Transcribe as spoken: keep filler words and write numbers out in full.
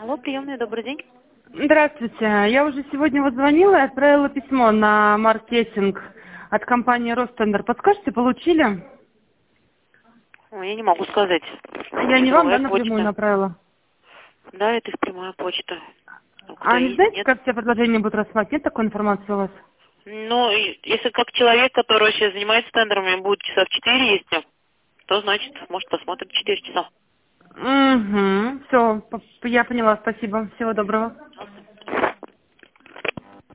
Алло, приемная, добрый день. Здравствуйте. Я уже сегодня вот звонила и отправила письмо на маркетинг от компании Ростендер. Подскажете, получили? Ой, я не могу сказать. Я не вам, да, Деловая напрямую почта. направила? Да, это их прямая почта. Ну, кто А не есть, знаете, нет. как все предложения будут рассматривать? Нет такой информации у вас? Ну, и если как человек, который сейчас занимается тендерами, будет часа в четыре есть, то значит, может, посмотрит в четыре часа. Угу. Все, я поняла. Спасибо. Всего доброго.